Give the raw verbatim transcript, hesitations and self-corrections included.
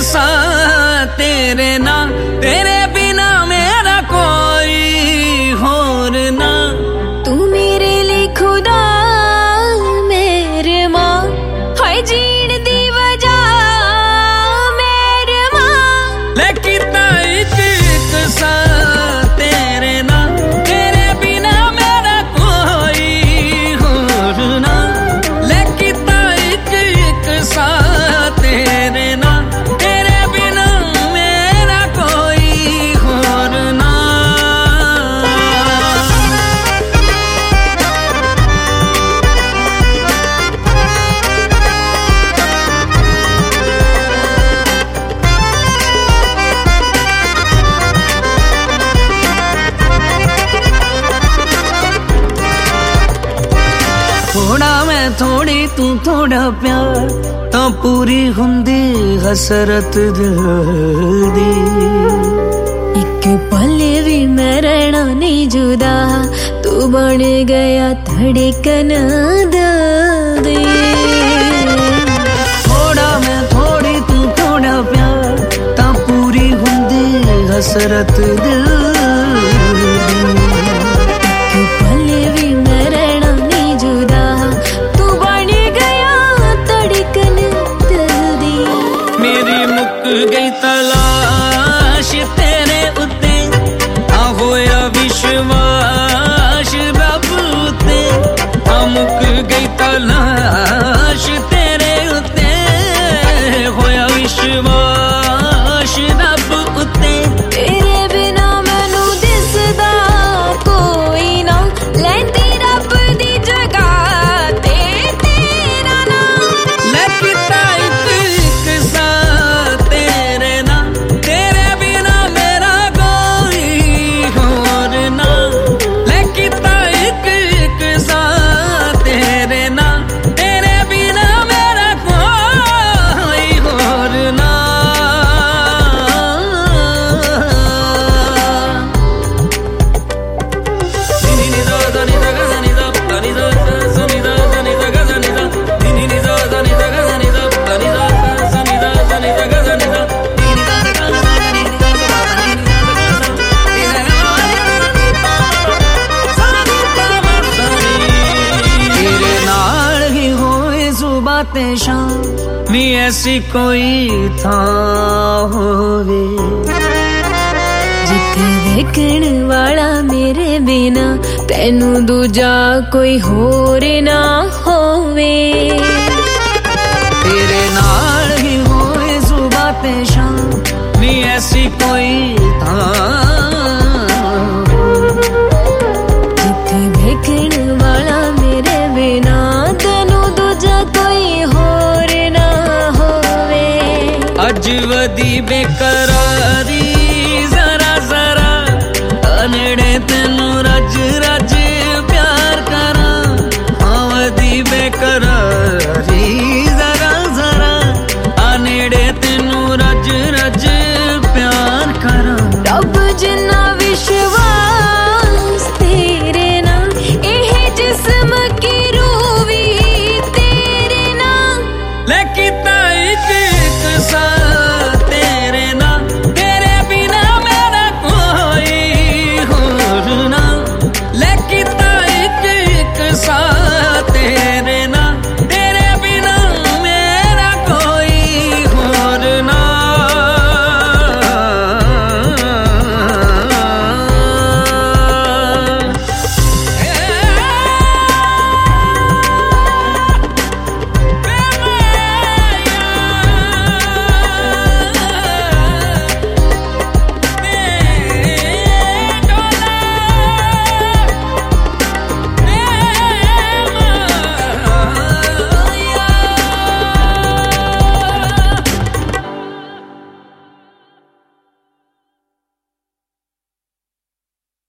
साथ तेरे ना, तेरे बिना मेरा कोई होर ना। तू मेरे लिए खुदा मेरे माँ, हाय जीण दी वजह मेरे माँ। लेकिन एक एक साथ तेरे ना, तेरे बिना मेरा कोई होर ना। लेकिन एक एक साथ तेरे ना, तेरे बिना मेरा कोई होर ना। थोड़ा मैं थोड़ी तू थोड़ा प्यार, तो पूरी हुंदी हसरत दिल दी। एक पल भी मैं रहना नहीं जुदा, तू बन गया धड़कन दिल दी। थोड़ा मैं थोड़ी तू थोड़ा प्यार, तो पूरी हुंदी हसरत दिल दी। एक पल भी मैं रहना नहीं जुदा, तू बन गया धड़कन दिल दी। मेरी मुक गई तलाश तेरे उत्ते, आ होया विश्वास रब उत्ते। आ मुक गई तलाश तेरे उत्ते, होया विश्वास रब उत्ते। तेरे बिना मैनू दिसदा कोई ना, लैंदी रब दी जगह ते तेरा नाम। लेकिन एक एक साथ तेरे ना, तेरे बिना मेरा कोई होर ना। लेकिन एक एक साथ तेरे ना, तेरे बिना मेरा कोई होर ना। शाम नी ऐसी कोई था होवे, जिथे वेखण वाला मेरे बिना तैनू दूजा कोई होर ना होवे। तेरे नाल ही होए सुबह ते शाम नी ऐसी कोई था। जिथे वेखण वाला मेरे बिना तैनू दूजा कोई होर ना होवे। अज वदी बेकरारी जरा जरा, नेड़े तेनू